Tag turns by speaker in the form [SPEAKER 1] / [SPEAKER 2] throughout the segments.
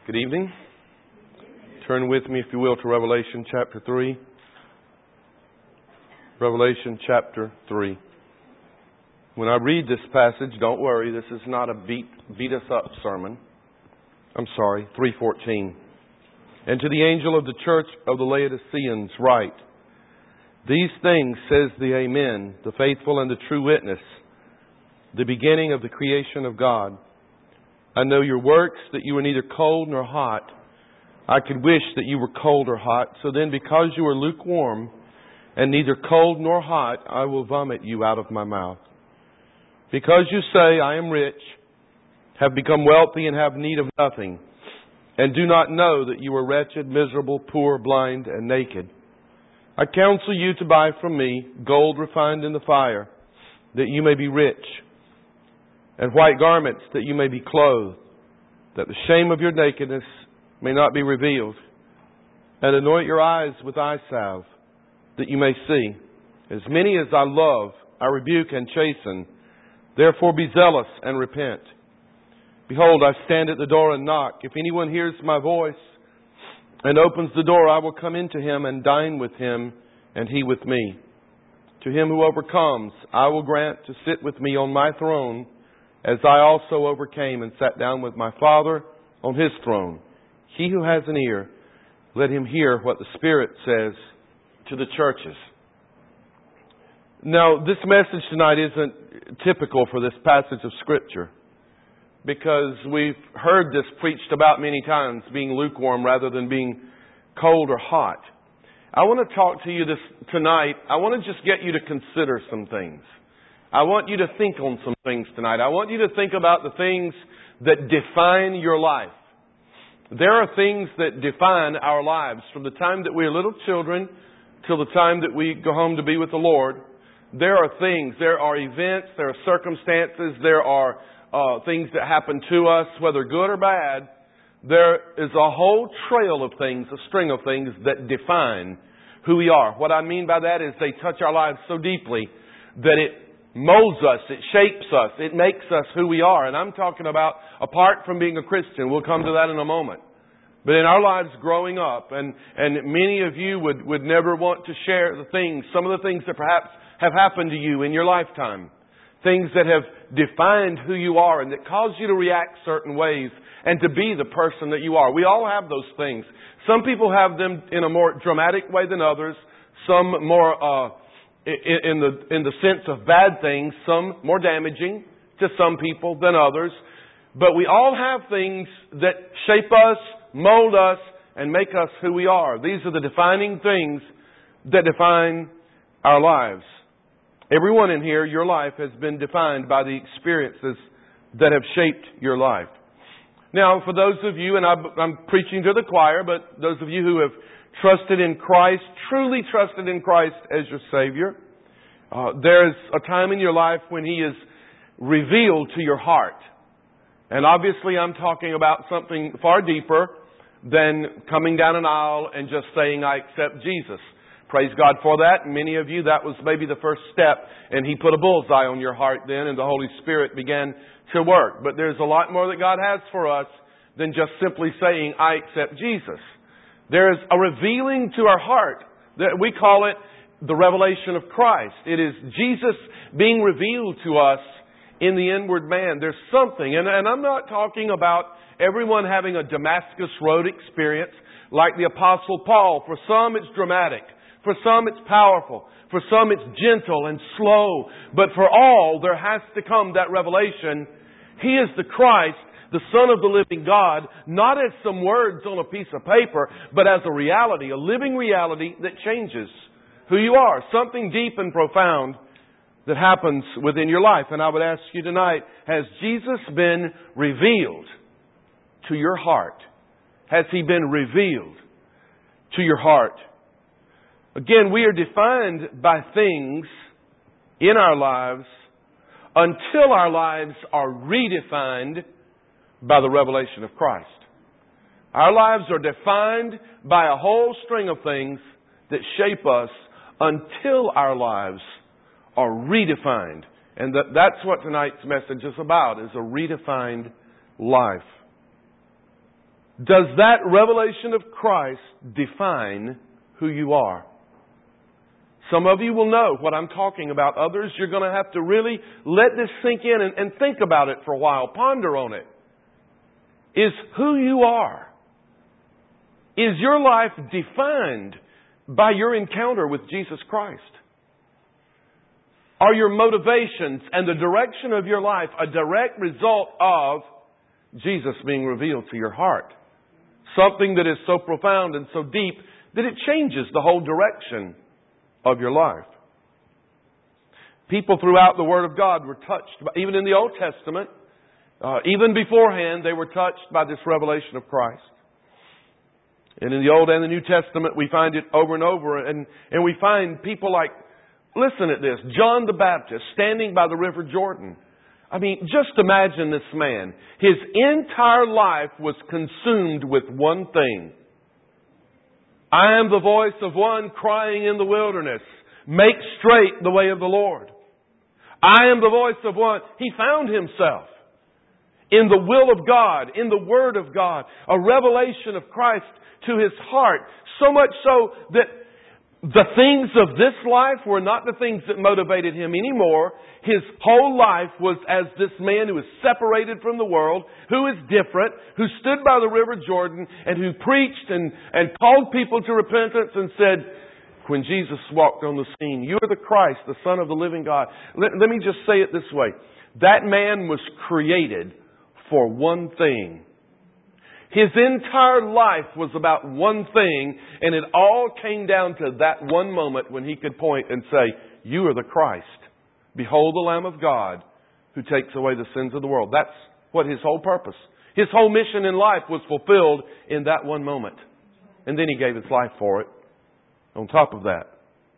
[SPEAKER 1] Good evening. Turn with me, if you will, to Revelation chapter 3. Revelation chapter 3. When I read this passage, don't worry, this is not a beat us up sermon. 3:14. And to the angel of the church of the Laodiceans write, These things says the Amen, the faithful and the true witness, the beginning of the creation of God. I know your works, that you are neither cold nor hot. I could wish that you were cold or hot. So then, because you are lukewarm and neither cold nor hot, I will vomit you out of my mouth. Because you say, I am rich, have become wealthy, and have need of nothing, and do not know that you are wretched, miserable, poor, blind, and naked. I counsel you to buy from me gold refined in the fire, that you may be rich, and white garments, that you may be clothed, that the shame of your nakedness may not be revealed. And anoint your eyes with eye salve, that you may see. As many as I love, I rebuke and chasten. Therefore be zealous and repent. Behold, I stand at the door and knock. If anyone hears my voice and opens the door, I will come into him and dine with him, and he with me. To him who overcomes, I will grant to sit with me on my throne, as I also overcame and sat down with my Father on his throne. He who has an ear, let him hear what the Spirit says to the churches. Now, this message tonight isn't typical for this passage of Scripture, because we've heard this preached about many times, being lukewarm rather than being cold or hot. I want to talk to you tonight. I want to just get you to consider some things. I want you to think on some things tonight. I want you to think about the things that define your life. There are things that define our lives from the time that we're little children till the time that we go home to be with the Lord. There are things, there are events, there are circumstances, there are things that happen to us, whether good or bad. There is a whole trail of things, a string of things that define who we are. What I mean by that is they touch our lives so deeply that it molds us, it shapes us, it makes us who we are. And I'm talking about apart from being a Christian. We'll come to that in a moment. But in our lives growing up, and many of you would never want to share some of the things that perhaps have happened to you in your lifetime. Things that have defined who you are and that cause you to react certain ways and to be the person that you are. We all have those things. Some people have them in a more dramatic way than others. Some more in the sense of bad things. Some more damaging to some people than others. But we all have things that shape us, mold us, and make us who we are. These are the defining things that define our lives. Everyone in here, your life has been defined by the experiences that have shaped your life. Now, for those of you, and I'm preaching to the choir, but those of you who have trusted in Christ, truly trusted in Christ as your Savior, there's a time in your life when He is revealed to your heart. And obviously I'm talking about something far deeper than coming down an aisle and just saying, I accept Jesus. Praise God for that. Many of you, that was maybe the first step, and He put a bullseye on your heart then, and the Holy Spirit began to work. But there's a lot more that God has for us than just simply saying, I accept Jesus. There is a revealing to our heart. We call it the revelation of Christ. It is Jesus being revealed to us in the inward man. There's something, and I'm not talking about everyone having a Damascus Road experience like the Apostle Paul. For some it's dramatic. For some it's powerful. For some it's gentle and slow. But for all, there has to come that revelation. He is the Christ, the Son of the living God, not as some words on a piece of paper, but as a reality, a living reality that changes who you are. Something deep and profound that happens within your life. And I would ask you tonight, has Jesus been revealed to your heart? Has He been revealed to your heart? Again, we are defined by things in our lives until our lives are redefined by the revelation of Christ. Our lives are defined by a whole string of things that shape us until our lives are redefined. And that's what tonight's message is about, is a redefined life. Does that revelation of Christ define who you are? Some of you will know what I'm talking about. Others, you're going to have to really let this sink in and think about it for a while. Ponder on it. Is who you are, is your life defined by your encounter with Jesus Christ? Are your motivations and the direction of your life a direct result of Jesus being revealed to your heart? Something that is so profound and so deep that it changes the whole direction of your life. People throughout the Word of God were touched, even in the Old Testament, even beforehand, they were touched by this revelation of Christ. And in the Old and the New Testament, we find it over and over. And we find people like, listen at this, John the Baptist standing by the River Jordan. I mean, just imagine this man. His entire life was consumed with one thing. I am the voice of one crying in the wilderness, make straight the way of the Lord. I am the voice of one. He found himself in the will of God, in the Word of God, a revelation of Christ to his heart. So much so that the things of this life were not the things that motivated him anymore. His whole life was as this man who is separated from the world, who is different, who stood by the River Jordan and who preached and called people to repentance and said, when Jesus walked on the scene, you are the Christ, the Son of the living God. Let me just say it this way. That man was created for one thing. His entire life was about one thing, and it all came down to that one moment when he could point and say, you are the Christ. Behold the Lamb of God who takes away the sins of the world. That's what his whole purpose. His whole mission in life was fulfilled in that one moment. And then he gave his life for it. On top of that,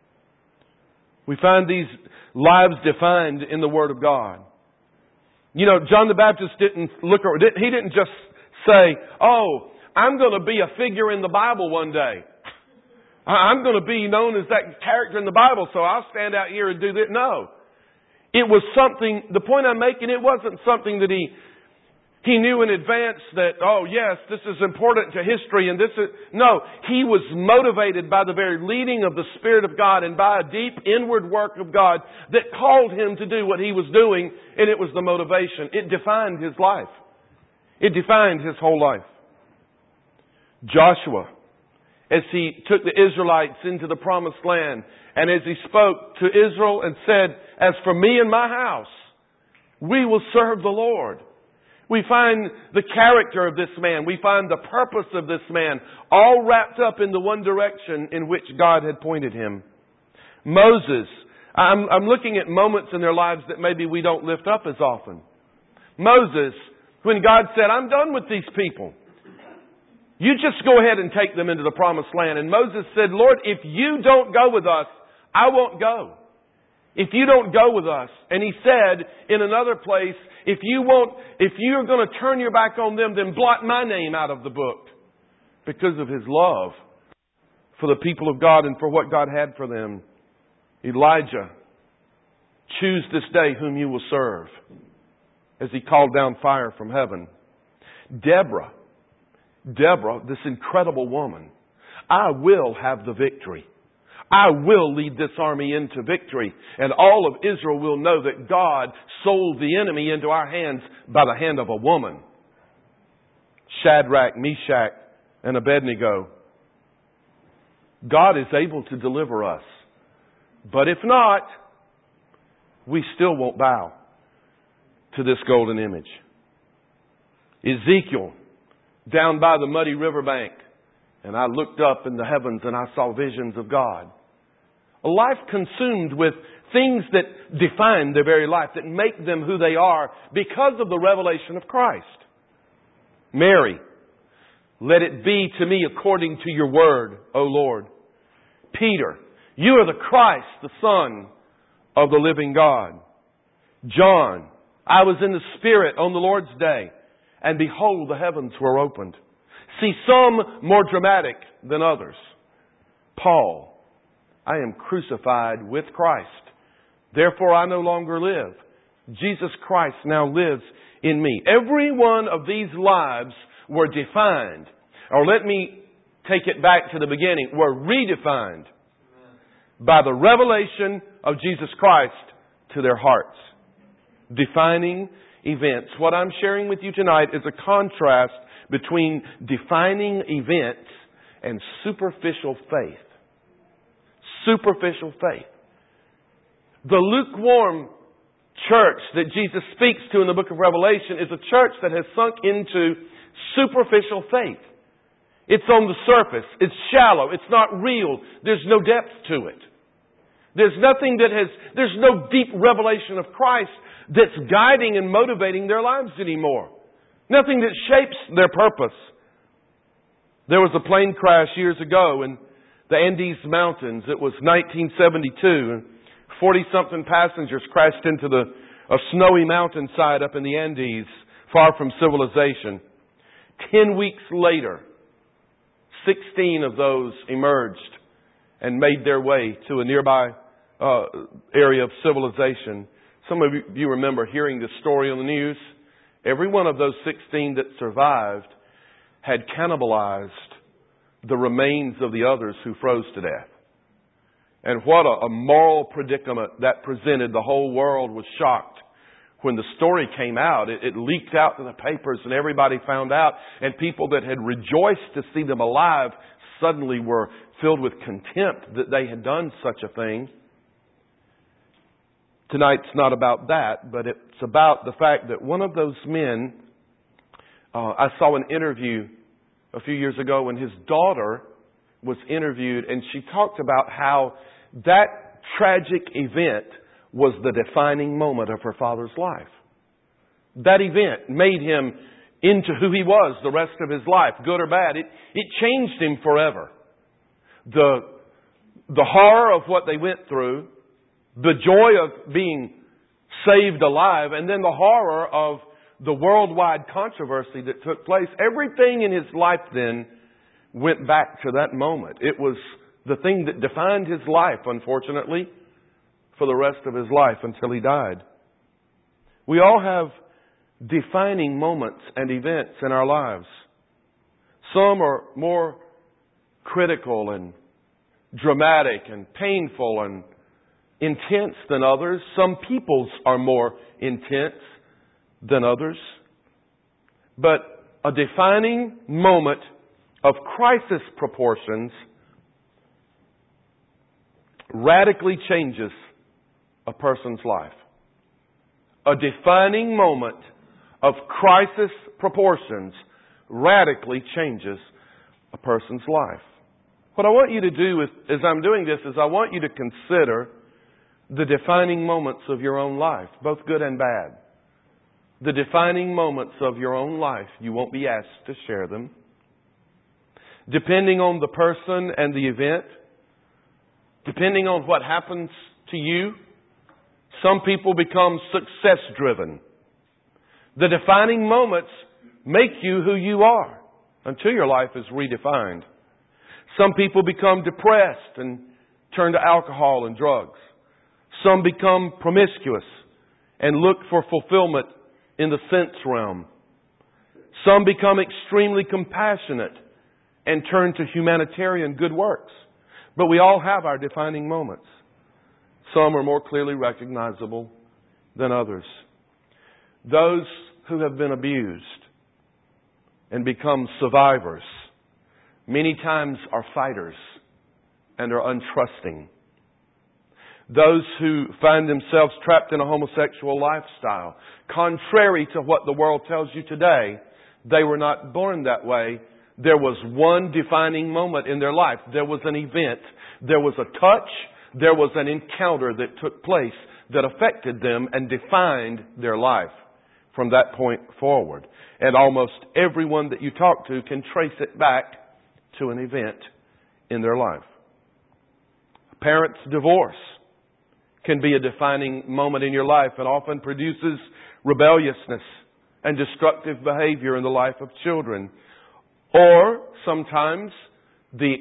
[SPEAKER 1] we find these lives defined in the Word of God. You know, John the Baptist he didn't just say, oh, I'm going to be a figure in the Bible one day. I'm going to be known as that character in the Bible, so I'll stand out here and do that. No. It was something, the point I'm making, it wasn't something that he knew in advance that, oh yes, this is important to history and this is... No, he was motivated by the very leading of the Spirit of God and by a deep inward work of God that called him to do what he was doing, and it was the motivation. It defined his life. It defined his whole life. Joshua, as he took the Israelites into the Promised Land, and as he spoke to Israel and said, as for me and my house, we will serve the Lord. We find the character of this man. We find the purpose of this man all wrapped up in the one direction in which God had pointed him. Moses, I'm looking at moments in their lives that maybe we don't lift up as often. Moses, when God said, I'm done with these people. You just go ahead and take them into the Promised Land. And Moses said, Lord, if you don't go with us, I won't go. If you don't go with us. And he said in another place, if you're going to turn your back on them, then blot my name out of the book. Because of his love for the people of God and for what God had for them. Elijah, choose this day whom you will serve. As he called down fire from heaven. Deborah, this incredible woman. I will have the victory. I will lead this army into victory. And all of Israel will know that God sold the enemy into our hands by the hand of a woman. Shadrach, Meshach, and Abednego. God is able to deliver us. But if not, we still won't bow to this golden image. Ezekiel, down by the muddy riverbank, and I looked up in the heavens and I saw visions of God. A life consumed with things that define their very life, that make them who they are because of the revelation of Christ. Mary, let it be to me according to your word, O Lord. Peter, you are the Christ, the Son of the living God. John, I was in the Spirit on the Lord's day, and behold, the heavens were opened. See, some more dramatic than others. Paul, I am crucified with Christ. Therefore I no longer live. Jesus Christ now lives in me. Every one of these lives were defined. Or let me take it back to the beginning. Were redefined by the revelation of Jesus Christ to their hearts. Defining events. What I'm sharing with you tonight is a contrast between defining events and superficial faith. Superficial faith. The lukewarm church that Jesus speaks to in the book of Revelation is a church that has sunk into superficial faith. It's on the surface. It's shallow. It's not real. There's no depth to it. There's no deep revelation of Christ that's guiding and motivating their lives anymore. Nothing that shapes their purpose. There was a plane crash years ago in the Andes Mountains. It was 1972, and 40-something passengers crashed into a snowy mountainside up in the Andes, far from civilization. 10 weeks later, 16 of those emerged and made their way to a nearby area of civilization. Some of you remember hearing this story on the news. Every one of those 16 that survived had cannibalized the remains of the others who froze to death. And what a moral predicament that presented. The whole world was shocked. When the story came out, it leaked out to the papers and everybody found out. And people that had rejoiced to see them alive suddenly were filled with contempt that they had done such a thing. Tonight's not about that, but it's about the fact that one of those men, I saw an interview a few years ago when his daughter was interviewed, and she talked about how that tragic event was the defining moment of her father's life. That event made him into who he was the rest of his life, good or bad. It changed him forever. The horror of what they went through, the joy of being saved alive, and then the horror of the worldwide controversy that took place. Everything in his life then went back to that moment. It was the thing that defined his life, unfortunately, for the rest of his life until he died. We all have defining moments and events in our lives. Some are more critical and dramatic and painful and intense than others. Some people's are more intense than others. But a defining moment of crisis proportions radically changes a person's life. A defining moment of crisis proportions radically changes a person's life. What I want you to do as I'm doing this is I want you to consider the defining moments of your own life, both good and bad. The defining moments of your own life. You won't be asked to share them. Depending on the person and the event, depending on what happens to you, some people become success-driven. The defining moments make you who you are until your life is redefined. Some people become depressed and turn to alcohol and drugs. Some become promiscuous and look for fulfillment in the sense realm. Some become extremely compassionate and turn to humanitarian good works. But we all have our defining moments. Some are more clearly recognizable than others. Those who have been abused and become survivors many times are fighters and are untrusting. Those who find themselves trapped in a homosexual lifestyle, contrary to what the world tells you today, they were not born that way. There was one defining moment in their life. There was an event. There was a touch. There was an encounter that took place that affected them and defined their life from that point forward. And almost everyone that you talk to can trace it back to an event in their life. A parent's divorce can be a defining moment in your life and often produces rebelliousness and destructive behavior in the life of children. Or sometimes the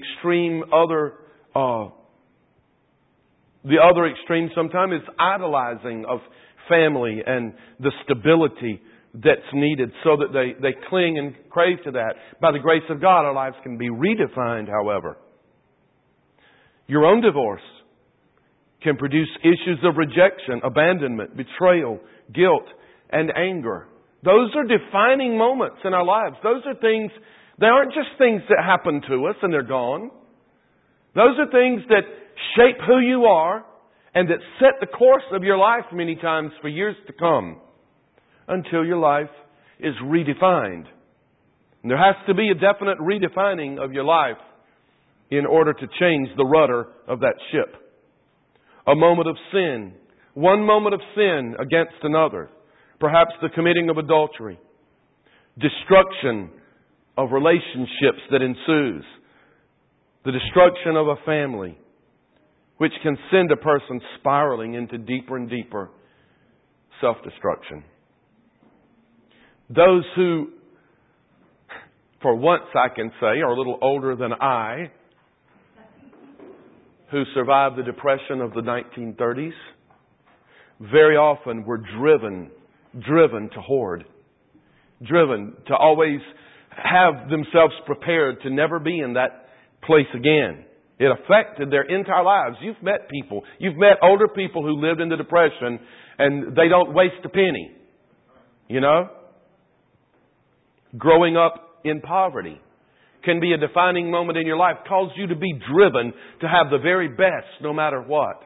[SPEAKER 1] other extreme sometimes is idolizing of family and the stability that's needed so that they cling and crave to that. By the grace of God, our lives can be redefined, however. Your own divorce can produce issues of rejection, abandonment, betrayal, guilt, and anger. Those are defining moments in our lives. Those are things, they aren't just things that happen to us and they're gone. Those are things that shape who you are and that set the course of your life many times for years to come, until your life is redefined. And there has to be a definite redefining of your life in order to change the rudder of that ship. A moment of sin, one moment of sin against another, perhaps the committing of adultery, destruction of relationships that ensues, the destruction of a family, which can send a person spiraling into deeper and deeper self-destruction. Those who, for once I can say, are a little older than I, who survived the Depression of the 1930s, very often were driven to hoard, driven to always have themselves prepared to never be in that place again. It affected their entire lives. You've met people, you've met older people who lived in the Depression and they don't waste a penny. You know? Growing up in poverty can be a defining moment in your life, cause you to be driven to have the very best no matter what.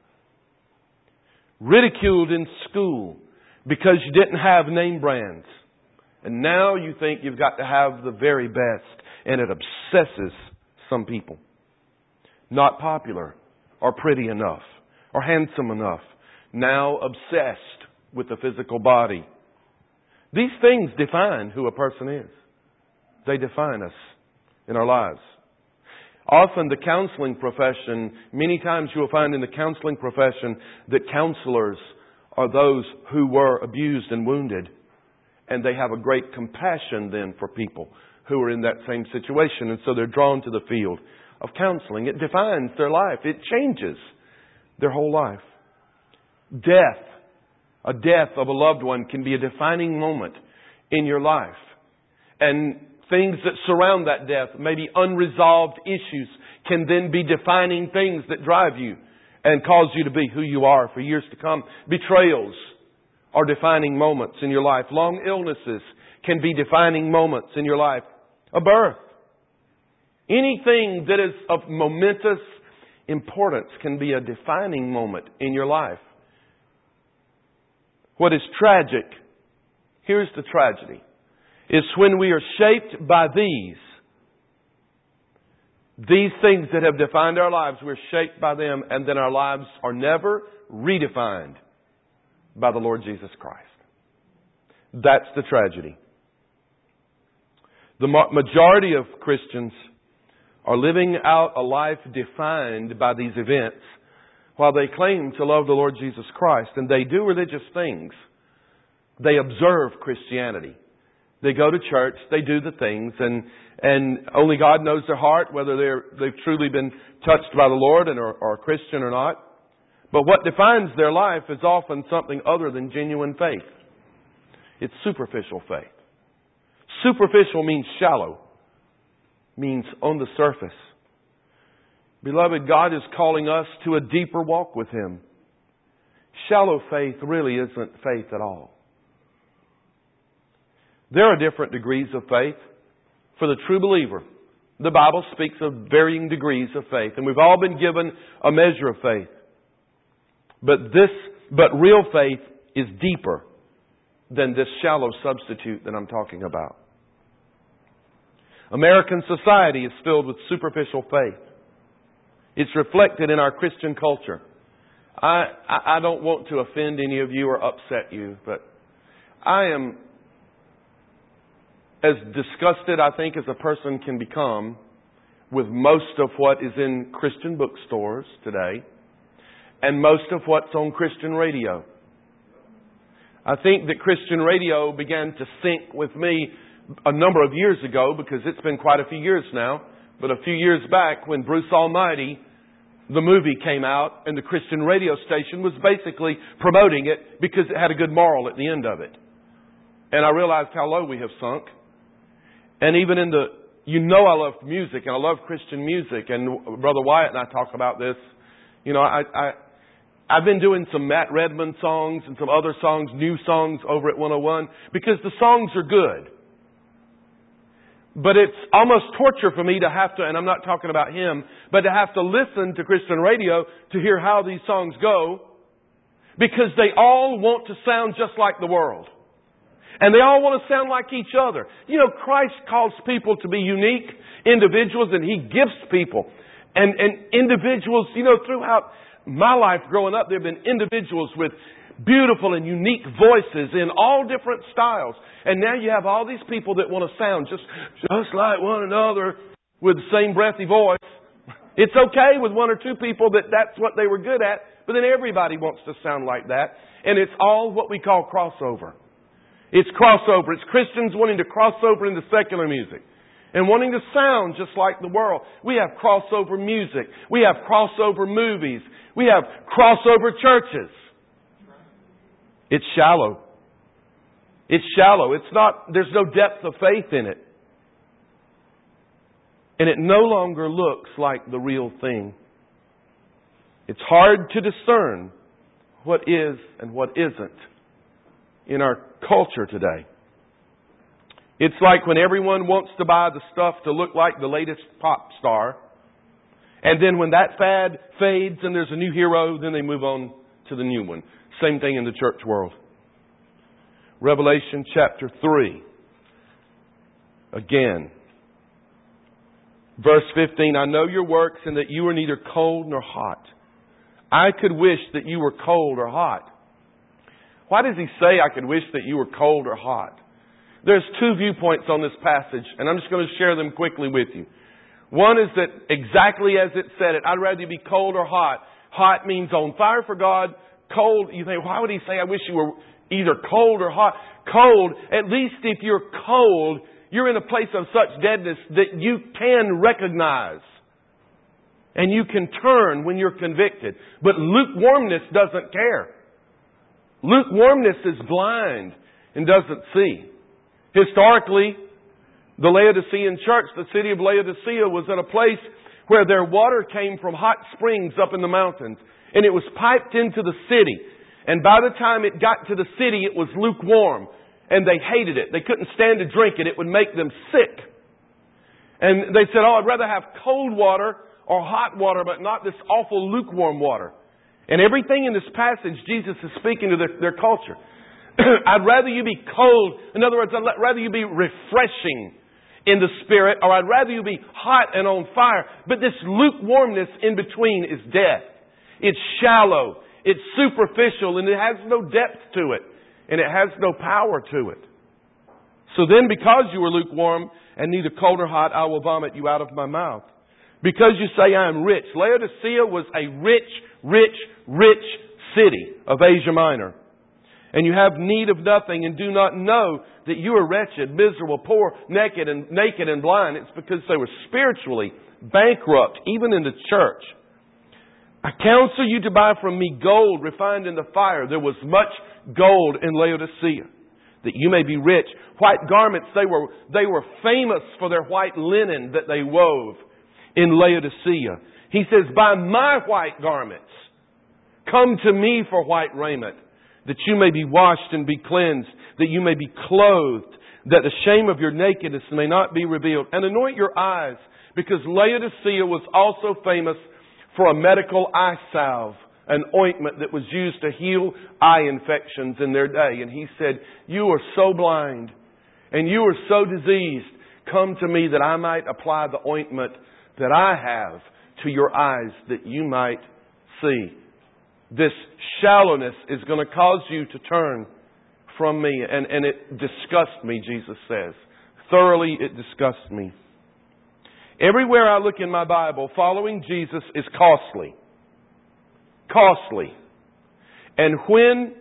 [SPEAKER 1] Ridiculed in school because you didn't have name brands. And now you think you've got to have the very best, and it obsesses some people. Not popular, or pretty enough, or handsome enough. Now obsessed with the physical body. These things define who a person is. They define us in our lives. Often the counseling profession, many times you will find in the counseling profession that counselors are those who were abused and wounded. And they have a great compassion then for people who are in that same situation. And so they're drawn to the field of counseling. It defines their life. It changes their whole life. Death. A death of a loved one can be a defining moment in your life. And things that surround that death, maybe unresolved issues, can then be defining things that drive you and cause you to be who you are for years to come. Betrayals are defining moments in your life. Long illnesses can be defining moments in your life. A birth. Anything that is of momentous importance can be a defining moment in your life. What is tragic, here's the tragedy, is when we are shaped by these things that have defined our lives, we're shaped by them, and then our lives are never redefined by the Lord Jesus Christ. That's the tragedy. The majority of Christians are living out a life defined by these events while they claim to love the Lord Jesus Christ. And they do religious things. They observe Christianity. They go to church, they do the things, and only God knows their heart, whether they've truly been touched by the Lord and are a Christian or not. But what defines their life is often something other than genuine faith. It's superficial faith. Superficial means shallow, means on the surface. Beloved, God is calling us to a deeper walk with Him. Shallow faith really isn't faith at all. There are different degrees of faith for the true believer. The Bible speaks of varying degrees of faith, and we've all been given a measure of faith. But real faith is deeper than this shallow substitute that I'm talking about. American society is filled with superficial faith. It's reflected in our Christian culture. I don't want to offend any of you or upset you, but I am as disgusted, I think, as a person can become with most of what is in Christian bookstores today and most of what's on Christian radio. I think that Christian radio began to sync with me a number of years ago, because it's been quite a few years now, but a few years back when Bruce Almighty, the movie, came out, and the Christian radio station was basically promoting it because it had a good moral at the end of it. And I realized how low we have sunk. And even in the, I love music and I love Christian music. And Brother Wyatt and I talk about this. I've been doing some Matt Redman songs and some other songs, new songs over at 101, because the songs are good. But it's almost torture for me to have to, and I'm not talking about him, but to have to listen to Christian radio to hear how these songs go, because they all want to sound just like the world. And they all want to sound like each other. Christ calls people to be unique individuals, and He gifts people. And individuals, throughout my life growing up, there have been individuals with beautiful and unique voices in all different styles. And now you have all these people that want to sound just like one another with the same breathy voice. It's okay with one or two people that's what they were good at, but then everybody wants to sound like that. And it's all what we call crossover. It's crossover. It's Christians wanting to cross over into secular music and wanting to sound just like the world. We have crossover music. We have crossover movies. We have crossover churches. It's shallow. It's shallow. There's no depth of faith in it. And it no longer looks like the real thing. It's hard to discern what is and what isn't in our culture today. It's like when everyone wants to buy the stuff to look like the latest pop star. And then when that fad fades and there's a new hero, then they move on to the new one. Same thing in the church world. Revelation chapter 3. Again. Verse 15. I know your works and that you are neither cold nor hot. I could wish that you were cold or hot. Why does he say I could wish that you were cold or hot? There's two viewpoints on this passage, and I'm just going to share them quickly with you. One is that exactly as it said it, I'd rather you be cold or hot. Hot means on fire for God. Cold, you think, why would he say I wish you were either cold or hot? Cold, at least if you're cold, you're in a place of such deadness that you can recognize. And you can turn when you're convicted. But lukewarmness doesn't care. Lukewarmness is blind and doesn't see. Historically, the Laodicean church, the city of Laodicea, was at a place where their water came from hot springs up in the mountains. And it was piped into the city. And by the time it got to the city, it was lukewarm. And they hated it. They couldn't stand to drink it. It would make them sick. And they said, I'd rather have cold water or hot water, but not this awful lukewarm water. And everything in this passage, Jesus is speaking to their culture. I'd rather you be cold. In other words, I'd rather you be refreshing in the spirit, or I'd rather you be hot and on fire. But this lukewarmness in between is death. It's shallow. It's superficial, and it has no depth to it. And it has no power to it. So then, because you are lukewarm and neither cold nor hot, I will vomit you out of my mouth. Because you say I am rich. Laodicea was a rich city of Asia Minor. And you have need of nothing and do not know that you are wretched, miserable, poor, naked and blind. It's because they were spiritually bankrupt, even in the church. I counsel you to buy from me gold refined in the fire. There was much gold in Laodicea, that you may be rich. White garments, they were famous for their white linen that they wove in Laodicea. He says, buy my white garments. Come to me for white raiment, that you may be washed and be cleansed, that you may be clothed, that the shame of your nakedness may not be revealed. And anoint your eyes, because Laodicea was also famous for a medical eye salve, an ointment that was used to heal eye infections in their day. And he said, you are so blind and you are so diseased. Come to me that I might apply the ointment that I have to your eyes, that you might see. This shallowness is going to cause you to turn from me. And it disgusts me, Jesus says. Thoroughly it disgusts me. Everywhere I look in my Bible, following Jesus is costly. Costly. And when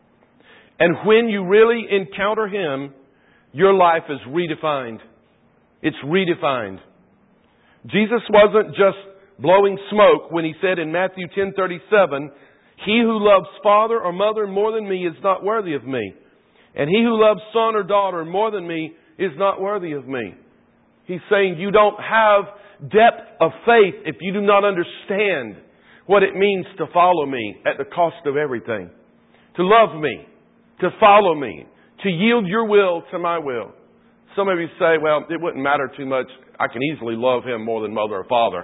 [SPEAKER 1] you really encounter Him, your life is redefined. It's redefined. Jesus wasn't just blowing smoke when He said in Matthew 10:37, he who loves father or mother more than me is not worthy of me. And he who loves son or daughter more than me is not worthy of me. He's saying you don't have depth of faith if you do not understand what it means to follow me at the cost of everything. To love me, to follow me, to yield your will to my will. Some of you say, well, it wouldn't matter too much. I can easily love him more than mother or father.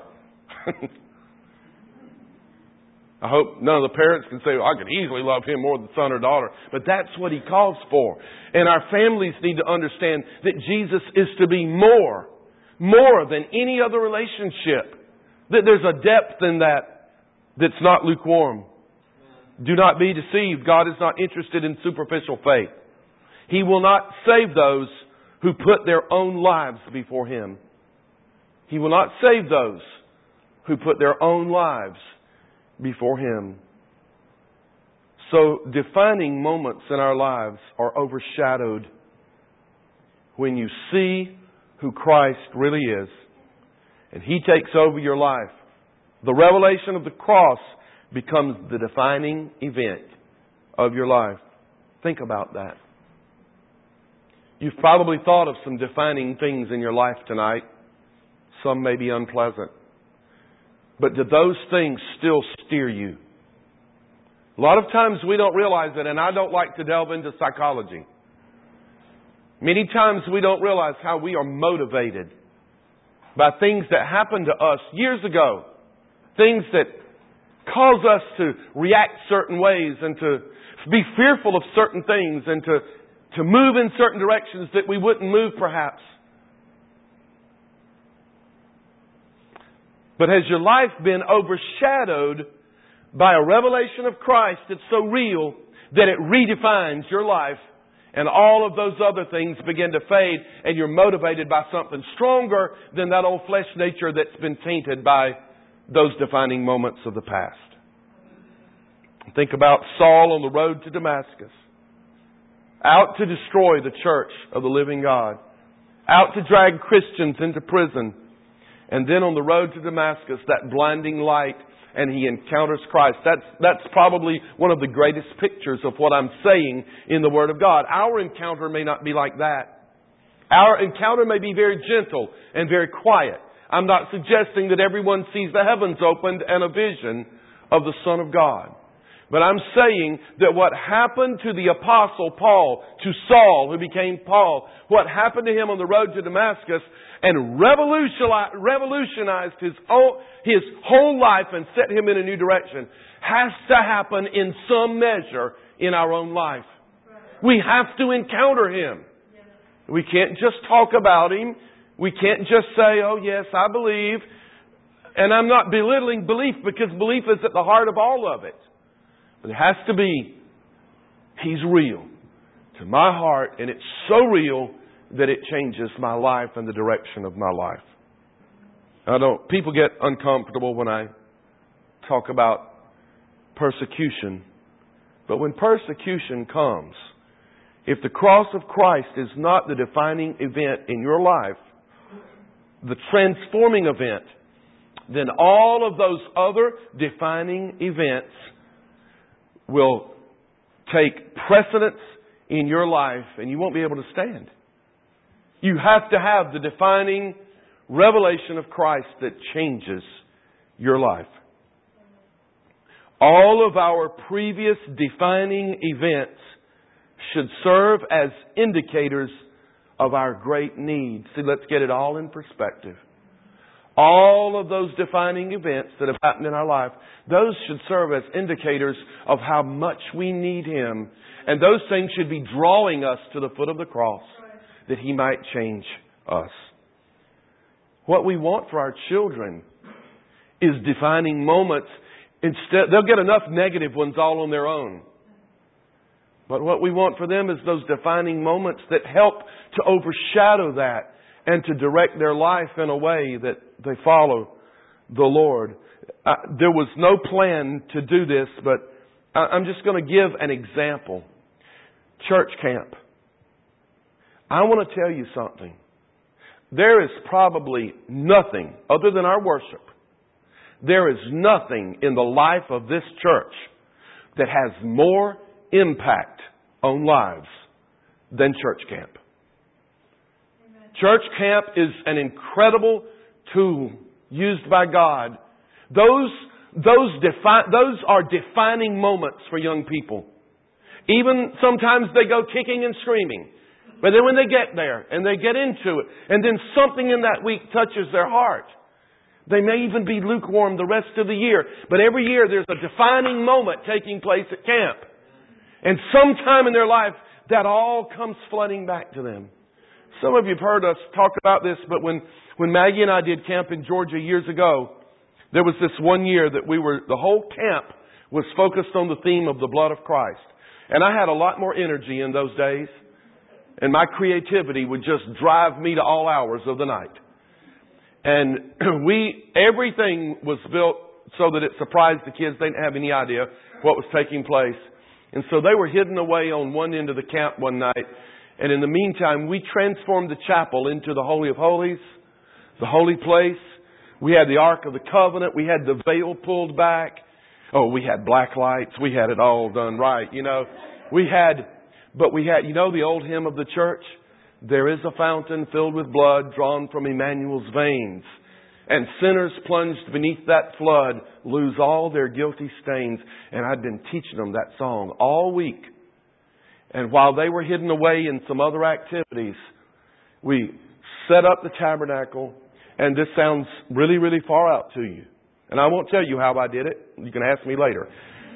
[SPEAKER 1] I hope none of the parents can say, well, I could easily love him more than son or daughter. But that's what he calls for. And our families need to understand that Jesus is to be more than any other relationship. That there's a depth in that that's not lukewarm. Do not be deceived. God is not interested in superficial faith. He will not save those who put their own lives before Him. He will not save those who put their own lives before Him. So defining moments in our lives are overshadowed when you see who Christ really is and He takes over your life. The revelation of the cross becomes the defining event of your life. Think about that. You've probably thought of some defining things in your life tonight. Some may be unpleasant. But do those things still steer you? A lot of times we don't realize it, and I don't like to delve into psychology. Many times we don't realize how we are motivated by things that happened to us years ago. Things that cause us to react certain ways and to be fearful of certain things and to move in certain directions that we wouldn't move perhaps. But has your life been overshadowed by a revelation of Christ that's so real that it redefines your life, and all of those other things begin to fade and you're motivated by something stronger than that old flesh nature that's been tainted by those defining moments of the past? Think about Saul on the road to Damascus. Out to destroy the church of the living God. Out to drag Christians into prison. And then on the road to Damascus, that blinding light, and he encounters Christ. That's probably one of the greatest pictures of what I'm saying in the Word of God. Our encounter may not be like that. Our encounter may be very gentle and very quiet. I'm not suggesting that everyone sees the heavens opened and a vision of the Son of God. But I'm saying that what happened to the Apostle Paul, to Saul, who became Paul, what happened to him on the road to Damascus and revolutionized his whole life and set him in a new direction, has to happen in some measure in our own life. We have to encounter Him. We can't just talk about Him. We can't just say, oh yes, I believe. And I'm not belittling belief, because belief is at the heart of all of it. But it has to be, He's real to my heart, and it's so real that it changes my life and the direction of my life. People get uncomfortable when I talk about persecution. But when persecution comes, if the cross of Christ is not the defining event in your life, the transforming event, then all of those other defining events will take precedence in your life, and you won't be able to stand. You have to have the defining revelation of Christ that changes your life. All of our previous defining events should serve as indicators of our great need. See, let's get it all in perspective. All of those defining events that have happened in our life, those should serve as indicators of how much we need Him. And those things should be drawing us to the foot of the cross, that He might change us. What we want for our children is defining moments. Instead, they'll get enough negative ones all on their own. But what we want for them is those defining moments that help to overshadow that and to direct their life in a way that they follow the Lord. There was no plan to do this, but I'm just going to give an example. Church camp. I want to tell you something. There is probably nothing other than our worship. There is nothing in the life of this church that has more impact on lives than church camp. Church camp is an incredible tool used by God. Those are defining moments for young people. Even sometimes they go kicking and screaming. But then when they get there and they get into it, and then something in that week touches their heart, they may even be lukewarm the rest of the year. But every year there's a defining moment taking place at camp. And sometime in their life, that all comes flooding back to them. Some of you have heard us talk about this, but when Maggie and I did camp in Georgia years ago, there was this one year that the whole camp was focused on the theme of the blood of Christ. And I had a lot more energy in those days. And my creativity would just drive me to all hours of the night. And everything was built so that it surprised the kids. They didn't have any idea what was taking place. And so they were hidden away on one end of the camp one night. And in the meantime, we transformed the chapel into the Holy of Holies, the holy place. We had the Ark of the Covenant. We had the veil pulled back. Oh, we had black lights. We had it all done right, you know. We had, you know the old hymn of the church? There is a fountain filled with blood drawn from Emmanuel's veins. And sinners plunged beneath that flood lose all their guilty stains. And I'd been teaching them that song all week. And while they were hidden away in some other activities, we set up the tabernacle. And this sounds really, really far out to you. And I won't tell you how I did it. You can ask me later.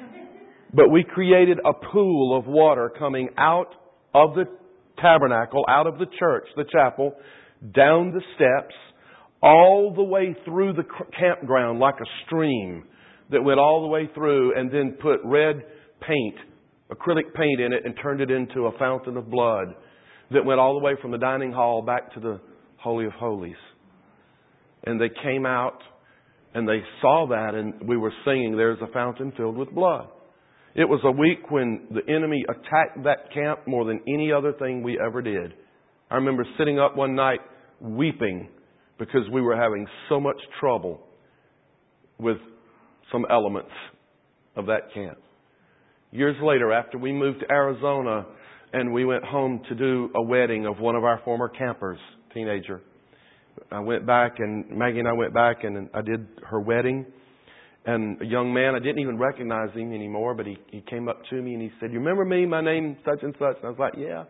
[SPEAKER 1] But we created a pool of water coming out of the tabernacle, out of the church, the chapel, down the steps, all the way through the campground like a stream that went all the way through, and then put red paint, acrylic paint in it, and turned it into a fountain of blood that went all the way from the dining hall back to the Holy of Holies. And they came out and they saw that, and we were singing, "There's a fountain filled with blood." It was a week when the enemy attacked that camp more than any other thing we ever did. I remember sitting up one night weeping because we were having so much trouble with some elements of that camp. Years later, after we moved to Arizona and we went home to do a wedding of one of our former campers, teenager, I went back, and Maggie and I went back, and I did her wedding. And a young man, I didn't even recognize him anymore, but he came up to me and he said, "You remember me? My name such and such." And I was like, "Yeah."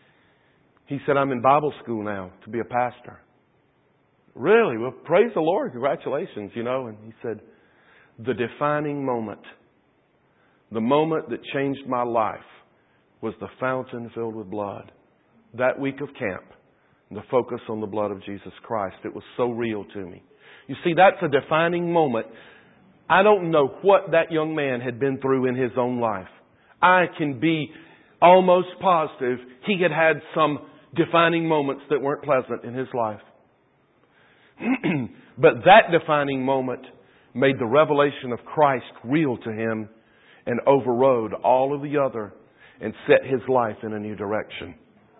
[SPEAKER 1] He said, "I'm in Bible school now to be a pastor." "Really? Well, praise the Lord. Congratulations, you know." And he said, "The defining moment, the moment that changed my life was the fountain filled with blood. That week of camp, the focus on the blood of Jesus Christ. It was so real to me." You see, that's a defining moment. I don't know what that young man had been through in his own life. I can be almost positive he had had some defining moments that weren't pleasant in his life. But that defining moment made the revelation of Christ real to him and overrode all of the other and set his life in a new direction.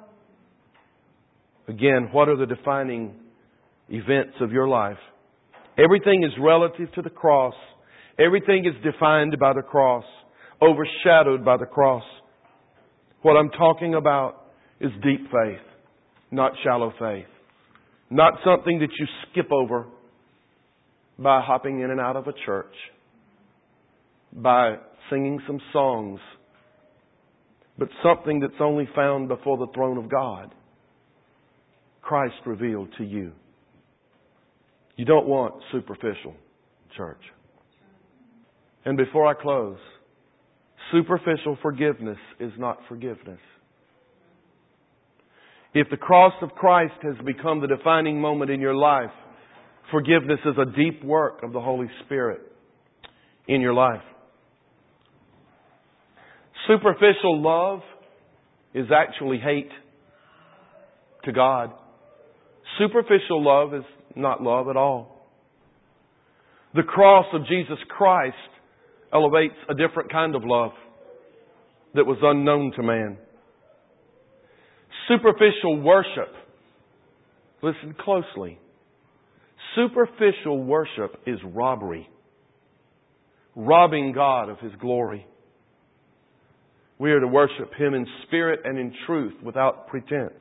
[SPEAKER 1] Again, what are the defining events of your life? Everything is relative to the cross. Everything is defined by the cross, overshadowed by the cross. What I'm talking about is deep faith, not shallow faith. Not something that you skip over by hopping in and out of a church, by singing some songs, but something that's only found before the throne of God. Christ revealed to you. You don't want superficial church. And before I close, superficial forgiveness is not forgiveness. If the cross of Christ has become the defining moment in your life, forgiveness is a deep work of the Holy Spirit in your life. Superficial love is actually hate to God. Superficial love is not love at all. The cross of Jesus Christ elevates a different kind of love that was unknown to man. Superficial worship, listen closely. Superficial worship is robbery. Robbing God of His glory. We are to worship Him in spirit and in truth without pretense.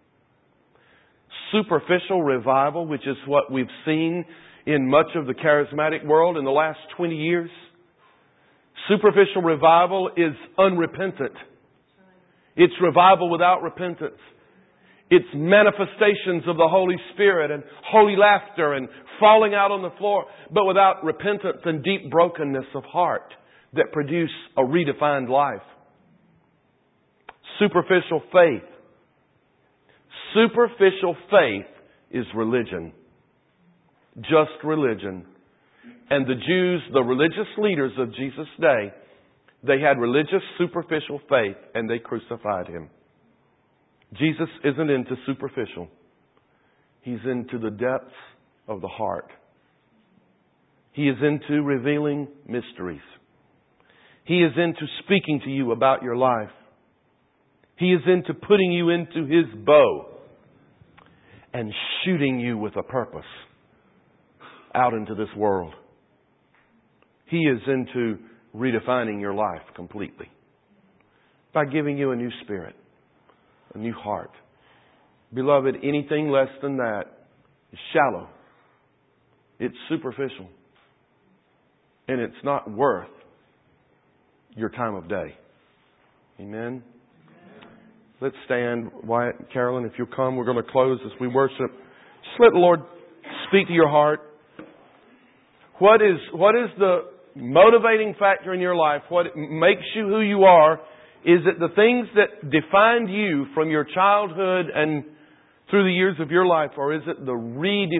[SPEAKER 1] Superficial revival, which is what we've seen in much of the charismatic world in the last 20 years. Superficial revival is unrepentant. It's revival without repentance. It's manifestations of the Holy Spirit and holy laughter and falling out on the floor, but without repentance and deep brokenness of heart that produce a redefined life. Superficial faith. Superficial faith is religion. Just religion. And the Jews, the religious leaders of Jesus' day, they had religious superficial faith and they crucified Him. Jesus isn't into superficial. He's into the depths of the heart. He is into revealing mysteries. He is into speaking to you about your life. He is into putting you into His bow and shooting you with a purpose out into this world. He is into redefining your life completely by giving you a new spirit, a new heart. Beloved, anything less than that is shallow. It's superficial. And it's not worth your time of day. Amen? Let's stand. Wyatt and Carolyn, if you'll come, we're going to close as we worship. Just let the Lord speak to your heart. What is the motivating factor in your life? What makes you who you are? Is it the things that defined you from your childhood and through the years of your life? Or is it the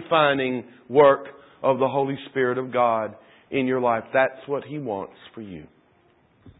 [SPEAKER 1] redefining work of the Holy Spirit of God in your life? That's what He wants for you.